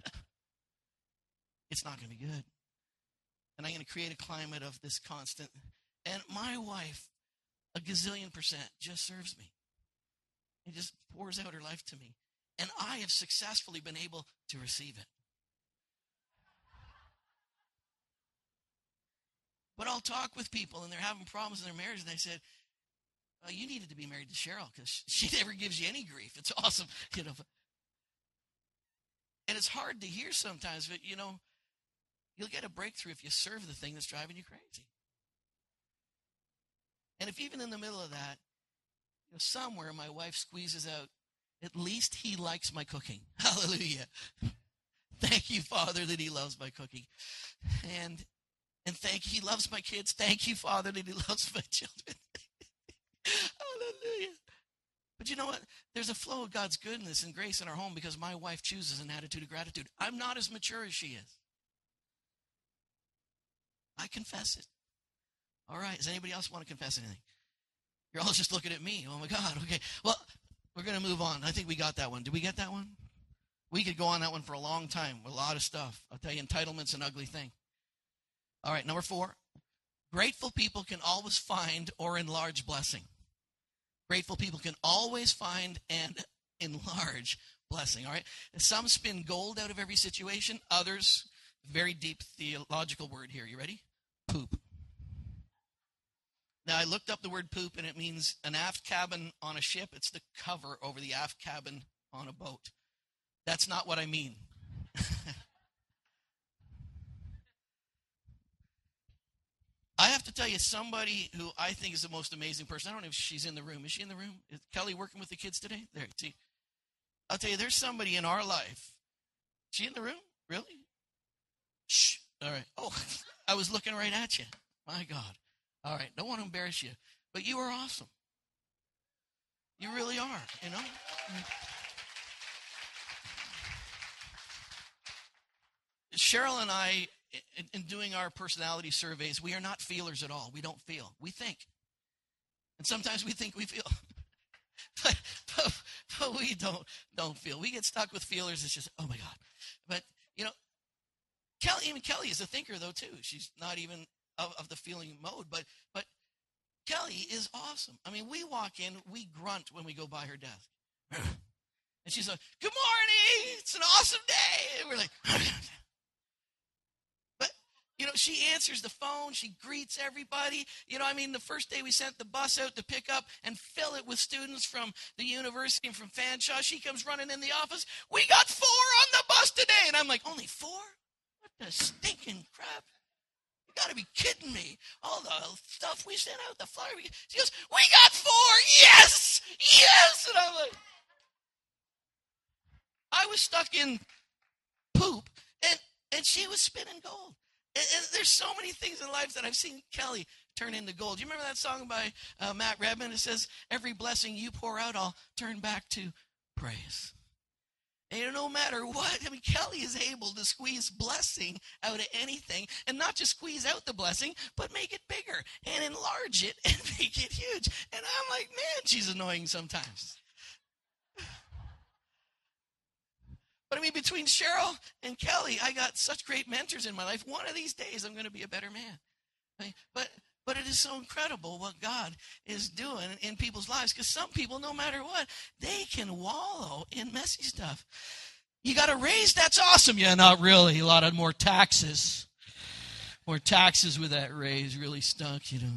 Speaker 1: it's not going to be good. And I'm going to create a climate of this constant. And my wife, a gazillion percent, just serves me. And just pours out her life to me. And I have successfully been able to receive it. But I'll talk with people, and they're having problems in their marriage, and I said, well, you needed to be married to Cheryl because she never gives you any grief. It's awesome, you know. And it's hard to hear sometimes, but, you know, you'll get a breakthrough if you serve the thing that's driving you crazy. And if even in the middle of that, you know, somewhere my wife squeezes out, at least he likes my cooking. Hallelujah. Thank you, Father, that he loves my cooking. And and thank you, he loves my kids. Thank you, Father, that he loves my children. Hallelujah. But you know what? There's a flow of God's goodness and grace in our home because my wife chooses an attitude of gratitude. I'm not as mature as she is. I confess it. All right. Does anybody else want to confess anything? You're all just looking at me. Oh, my God. Okay. Well, we're going to move on. I think we got that one. Did we get that one? We could go on that one for a long time with a lot of stuff. I'll tell you, entitlement's an ugly thing. All right. Number four. Grateful people can always find or enlarge blessing. Grateful people can always find and enlarge blessing, all right? Some spin gold out of every situation. Others, very deep theological word here. You ready? Poop. Now, I looked up the word poop, and it means an aft cabin on a ship. It's the cover over the aft cabin on a boat. That's not what I mean. I have to tell you, somebody who I think is the most amazing person. I don't know if she's in the room. Is she in the room? Is Kelly working with the kids today? There, see. I'll tell you, there's somebody in our life. Is she in the room? Really? Shh. All right. Oh, I was looking right at you. My God. All right. Don't want to embarrass you. But you are awesome. You really are, you know? Cheryl and I, in, in doing our personality surveys, we are not feelers at all. We don't feel. We think. And sometimes we think we feel. but, but, but we don't don't feel. We get stuck with feelers. It's just, oh, my God. But, you know, Kelly, even Kelly is a thinker, though, too. She's not even of, of the feeling mode. But, but Kelly is awesome. I mean, we walk in, we grunt when we go by her desk. And she's like, good morning. It's an awesome day. And we're like, but, you know, she answers the phone. She greets everybody. You know, I mean, the first day we sent the bus out to pick up and fill it with students from the university and from Fanshawe. She comes running in the office. We got four on the bus today. And I'm like, only four? What the stinking crap? You got to be kidding me. All the stuff we sent out, the flyer. We, she goes, we got four. Yes. Yes. And I'm like, I was stuck in poop, and, and she was spinning gold. And, and there's so many things in life that I've seen Kelly turn into gold. You remember that song by uh, Matt Redman? It says, every blessing you pour out, I'll turn back to praise. And no matter what, I mean, Kelly is able to squeeze blessing out of anything, and not just squeeze out the blessing, but make it bigger and enlarge it and make it huge. And I'm like, man, she's annoying sometimes. But I mean, between Cheryl and Kelly, I got such great mentors in my life. One of these days, I'm going to be a better man. I mean, but but it is so incredible what God is doing in people's lives, because some people, no matter what, they can wallow in messy stuff. You got a raise? That's awesome. Yeah, not really. A lot of more taxes. More taxes with that raise really stunk, you know.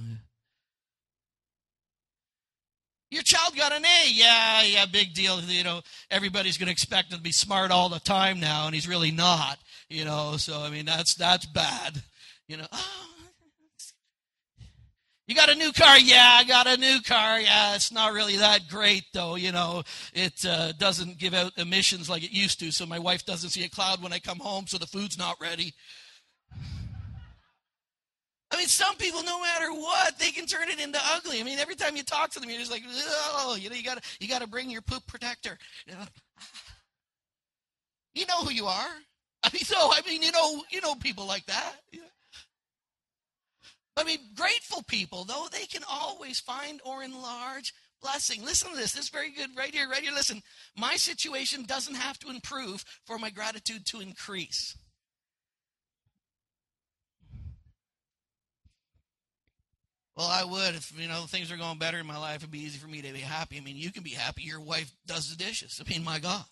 Speaker 1: Your child got an A. Yeah, yeah, big deal. You know, everybody's going to expect him to be smart all the time now, and he's really not. You know, so, I mean, that's that's bad. You know, oh, you got a new car? Yeah, I got a new car. Yeah, it's not really that great, though. You know, it uh, doesn't give out emissions like it used to, so my wife doesn't see a cloud when I come home, so the food's not ready. I mean, some people, no matter what, they can turn it into ugly. I mean, every time you talk to them, you're just like, oh, you know, you got to you got to bring your poop protector. You know? You know who you are. I mean, so I mean, you know, you know people like that. You know? I mean, grateful people, though, they can always find or enlarge blessing. Listen to this. This is very good right here, right here. Listen, my situation doesn't have to improve for my gratitude to increase. Well, I would. If, you know, things are going better in my life, it'd be easy for me to be happy. I mean, you can be happy. Your wife does the dishes. I mean, my God.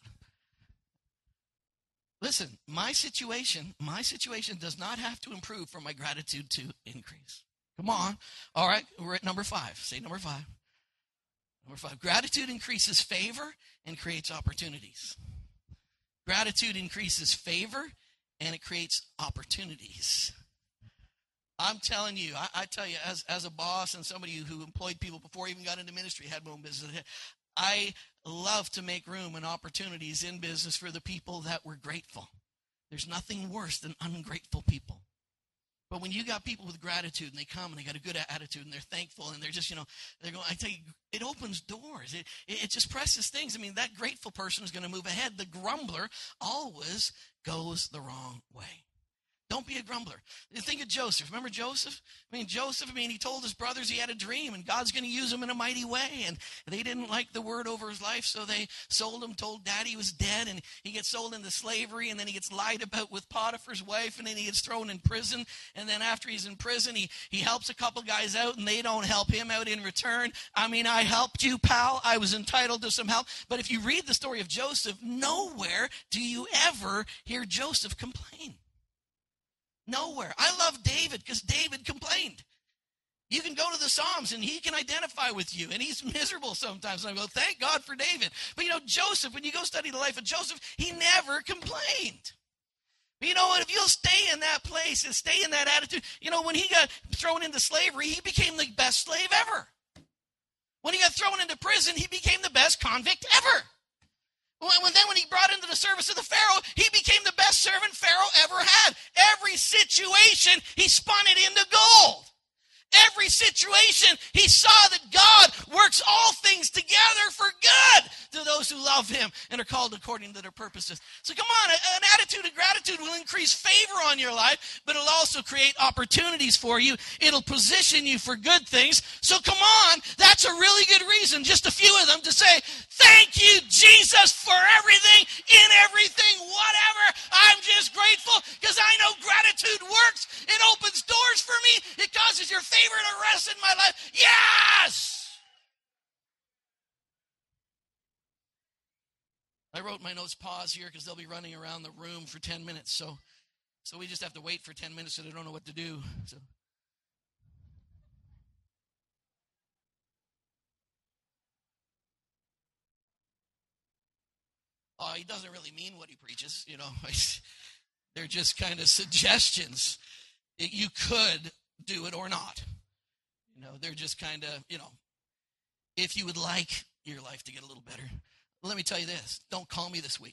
Speaker 1: Listen, my situation, my situation does not have to improve for my gratitude to increase. Come on. All right, we're at number five. Say number five. Number five. Gratitude increases favor and creates opportunities. Gratitude increases favor and it creates opportunities. I'm telling you, I, I tell you, as, as a boss and somebody who employed people before I even got into ministry, had my own business, I love to make room and opportunities in business for the people that were grateful. There's nothing worse than ungrateful people. But when you got people with gratitude and they come and they got a good attitude and they're thankful and they're just, you know, they're going, I tell you, it opens doors. It, it, it just presses things. I mean, that grateful person is going to move ahead. The grumbler always goes the wrong way. Don't be a grumbler. Think of Joseph. Remember Joseph? I mean, Joseph, I mean, he told his brothers he had a dream, and God's going to use him in a mighty way. And they didn't like the word over his life, so they sold him, told daddy he was dead, and he gets sold into slavery, and then he gets lied about with Potiphar's wife, and then he gets thrown in prison. And then after he's in prison, he, he helps a couple guys out, and they don't help him out in return. I mean, I helped you, pal. I was entitled to some help. But if you read the story of Joseph, nowhere do you ever hear Joseph complain. Nowhere. I love David because David complained. You can go to the Psalms and he can identify with you, and he's miserable sometimes. And I go, thank God for David. But you know, Joseph, when you go study the life of Joseph, he never complained. But you know what? If you'll stay in that place and stay in that attitude, you know, when he got thrown into slavery, he became the best slave ever. When he got thrown into prison, he became the best convict ever. When, then when he brought into the service of the Pharaoh, he became the best servant Pharaoh ever had. Every situation, he spun it into gold. Every situation, he saw that God works all things together for good to those who love him and are called according to their purposes. So come on, an attitude of gratitude will increase favor on your life, but it'll also create opportunities for you. It'll position you for good things. So come on, that's a really good reason, just a few of them, to say, thank you, Jesus, for everything, in everything, whatever. I'm just grateful because I know gratitude works. It opens doors for me. It causes your favor to rest in my life. Yes! I wrote my notes pause here because they'll be running around the room for ten minutes. So, so we just have to wait for ten minutes so they don't know what to do. So. Oh, he doesn't really mean what he preaches, you know. They're just kind of suggestions. You could do it or not. You know, they're just kind of, you know, if you would like your life to get a little better, let me tell you this. Don't call me this week.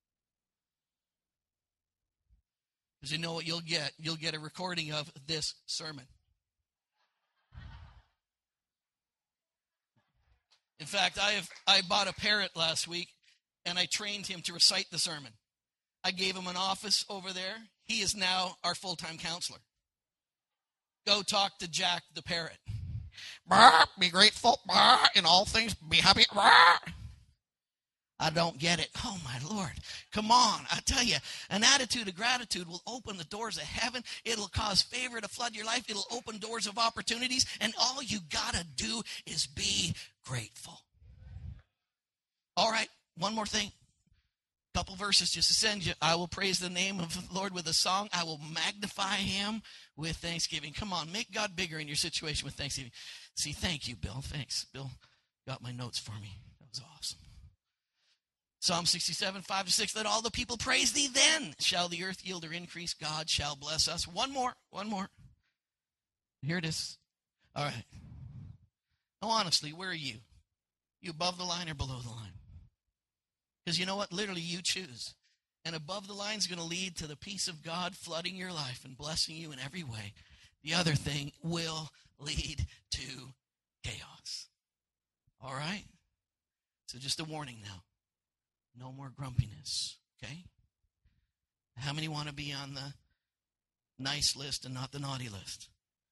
Speaker 1: Because you know what you'll get? You'll get a recording of this sermon. In fact, I have I bought a parrot last week, and I trained him to recite the sermon. I gave him an office over there. He is now our full-time counselor. Go talk to Jack the parrot. Bah, be grateful. Bah, in all things, be happy. Bah. I don't get it. Oh, my Lord. Come on. I tell you, an attitude of gratitude will open the doors of heaven. It'll cause favor to flood your life. It'll open doors of opportunities. And all you got to do is be grateful. All right. One more thing. Couple verses just to send you. I will praise the name of the Lord with a song. I will magnify him with thanksgiving. Come on, make God bigger in your situation with thanksgiving. See, thank you, Bill. Thanks. Bill got my notes for me. That was awesome. Psalm sixty-seven, five to six. Let all the people praise thee, then shall the earth yield her increase. God shall bless us. One more, one more. Here it is. All right. Now, honestly, where are you? You above the line or below the line? Because you know what? Literally, you choose. And above the line is going to lead to the peace of God flooding your life and blessing you in every way. The other thing will lead to chaos. All right? So just a warning now. No more grumpiness, okay? How many want to be on the nice list and not the naughty list?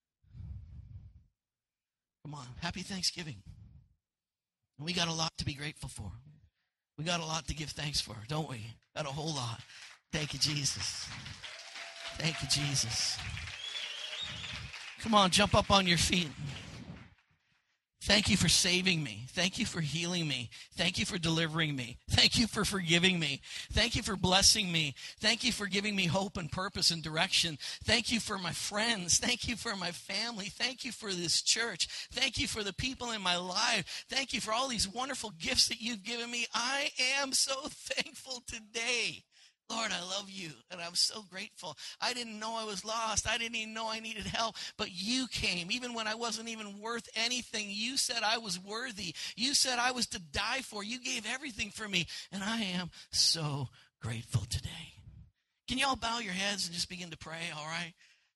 Speaker 1: Come on. Happy Thanksgiving. And we got a lot to be grateful for. We got a lot to give thanks for, don't we? Got a whole lot. Thank you, Jesus. Thank you, Jesus. Come on, jump up on your feet. Thank you for saving me. Thank you for healing me. Thank you for delivering me. Thank you for forgiving me. Thank you for blessing me. Thank you for giving me hope and purpose and direction. Thank you for my friends. Thank you for my family. Thank you for this church. Thank you for the people in my life. Thank you for all these wonderful gifts that you've given me. I am so thankful today. Lord, I love you, and I'm so grateful. I didn't know I was lost. I didn't even know I needed help, but you came. Even when I wasn't even worth anything, you said I was worthy. You said I was to die for. You gave everything for me, and I am so grateful today. Can you all bow your heads and just begin to pray, all right?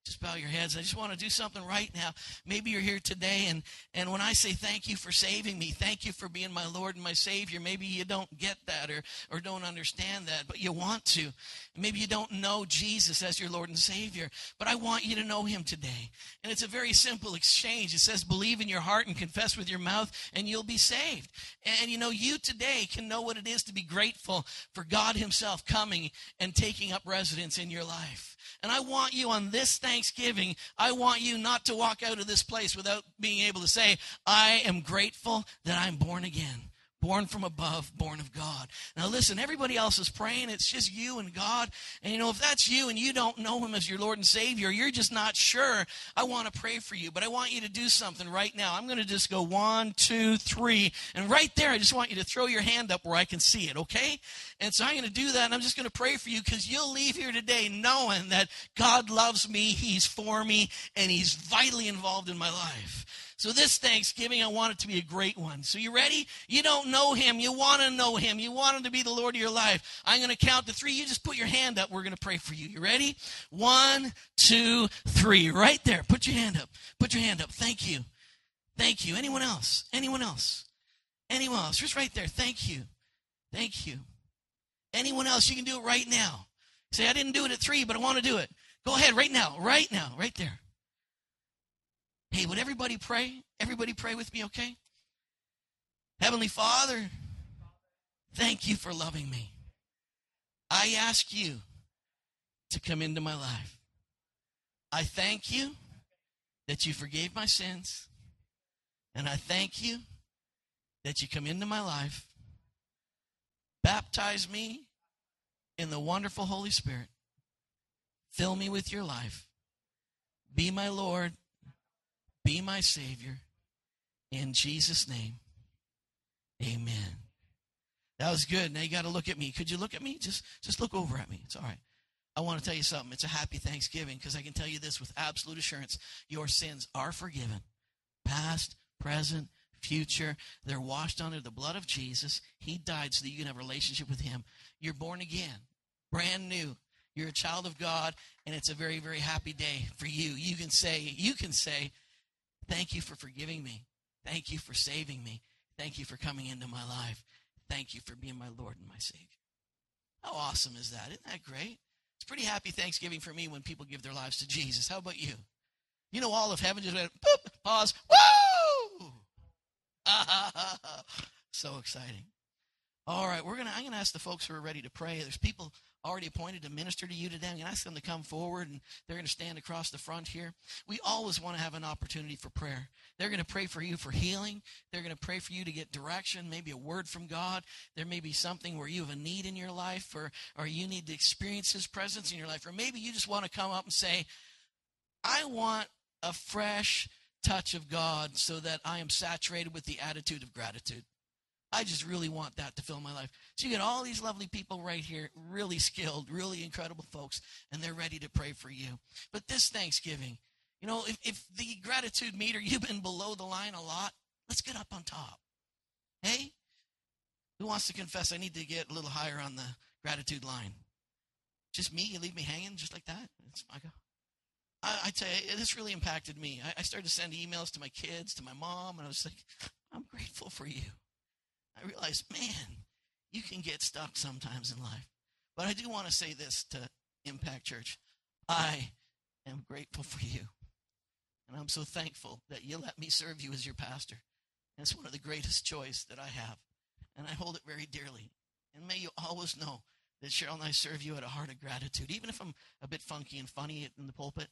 Speaker 1: Just bow your heads. I just want to do something right now. Maybe you're here today, and, and when I say thank you for saving me, thank you for being my Lord and my Savior, maybe you don't get that or, or don't understand that, but you want to. Maybe you don't know Jesus as your Lord and Savior, but I want you to know him today. And it's a very simple exchange. It says, believe in your heart and confess with your mouth, and you'll be saved. And, you know, you today can know what it is to be grateful for God himself coming and taking up residence in your life. And I want you on this Thanksgiving, I want you not to walk out of this place without being able to say, I am grateful that I'm born again. Born from above, born of God. Now listen, everybody else is praying. It's just you and God. And you know, if that's you and you don't know him as your Lord and Savior, you're just not sure, I want to pray for you. But I want you to do something right now. I'm going to just go one, two, three. And right there, I just want you to throw your hand up where I can see it, okay? And so I'm going to do that, and I'm just going to pray for you because you'll leave here today knowing that God loves me, he's for me, and he's vitally involved in my life. So this Thanksgiving, I want it to be a great one. So you ready? You don't know him. You want to know him. You want him to be the Lord of your life. I'm going to count to three. You just put your hand up. We're going to pray for you. You ready? One, two, three. Right there. Put your hand up. Put your hand up. Thank you. Thank you. Anyone else? Anyone else? Anyone else? Just right there. Thank you. Thank you. Anyone else? You can do it right now. Say, I didn't do it at three, but I want to do it. Go ahead right now. Right now. Right there. Hey, would everybody pray? Everybody pray with me, okay? Heavenly Father, thank you for loving me. I ask you to come into my life. I thank you that you forgave my sins. And I thank you that you come into my life, baptize me in the wonderful Holy Spirit, fill me with your life, be my Lord, be my Savior, in Jesus' name, amen. That was good. Now you got to look at me. Could you look at me? Just, just look over at me. It's all right. I want to tell you something. It's a happy Thanksgiving because I can tell you this with absolute assurance. Your sins are forgiven. Past, present, future. They're washed under the blood of Jesus. He died so that you can have a relationship with him. You're born again, brand new. You're a child of God, and it's a very, very happy day for you. You can say, you can say, thank you for forgiving me. Thank you for saving me. Thank you for coming into my life. Thank you for being my Lord and my Savior. How awesome is that? Isn't that great? It's pretty happy Thanksgiving for me when people give their lives to Jesus. How about you? You know, all of heaven just went, boop, pause, woo! So exciting. All right, we're gonna. I'm gonna ask the folks who are ready to pray. There's people already appointed to minister to you today. I'm gonna ask them to come forward, and they're gonna stand across the front here. We always want to have an opportunity for prayer. They're gonna pray for you for healing. They're gonna pray for you to get direction, maybe a word from God. There may be something where you have a need in your life, or or you need to experience His presence in your life, or maybe you just want to come up and say, I want a fresh touch of God so that I am saturated with the attitude of gratitude. I just really want that to fill my life. So you get all these lovely people right here, really skilled, really incredible folks, and they're ready to pray for you. But this Thanksgiving, you know, if, if the gratitude meter, you've been below the line a lot, let's get up on top. Hey? Who wants to confess I need to get a little higher on the gratitude line? Just me? You leave me hanging just like that? It's my God. I, I tell you, this really impacted me. I, I started to send emails to my kids, to my mom, and I was like, I'm grateful for you. I realized, man, you can get stuck sometimes in life. But I do want to say this to Impact Church. I am grateful for you. And I'm so thankful that you let me serve you as your pastor. And it's one of the greatest joys that I have. And I hold it very dearly. And may you always know that Cheryl and I serve you at a heart of gratitude. Even if I'm a bit funky and funny in the pulpit,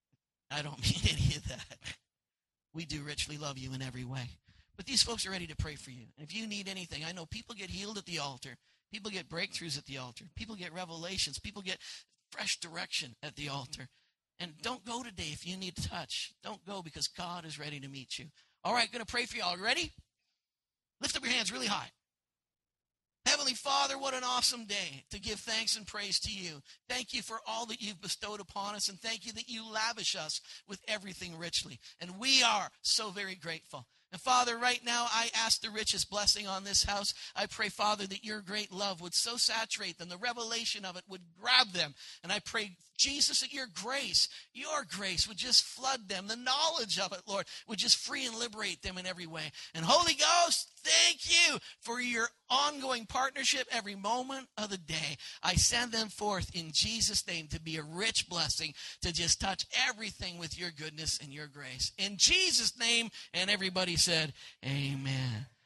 Speaker 1: I don't mean any of that. We do richly love you in every way. But these folks are ready to pray for you. And if you need anything, I know people get healed at the altar. People get breakthroughs at the altar. People get revelations. People get fresh direction at the altar. And don't go today if you need touch. Don't go because God is ready to meet you. All right, going to pray for you all. Ready? Lift up your hands really high. Heavenly Father, what an awesome day to give thanks and praise to you. Thank you for all that you've bestowed upon us, and thank you that you lavish us with everything richly. And we are so very grateful. And Father, right now, I ask the richest blessing on this house. I pray, Father, that your great love would so saturate them, the revelation of it would grab them. And I pray Jesus, that your grace, your grace would just flood them. The knowledge of it, Lord, would just free and liberate them in every way. And Holy Ghost, thank you for your ongoing partnership every moment of the day. I send them forth in Jesus' name to be a rich blessing, to just touch everything with your goodness and your grace. In Jesus' name, and everybody said, amen.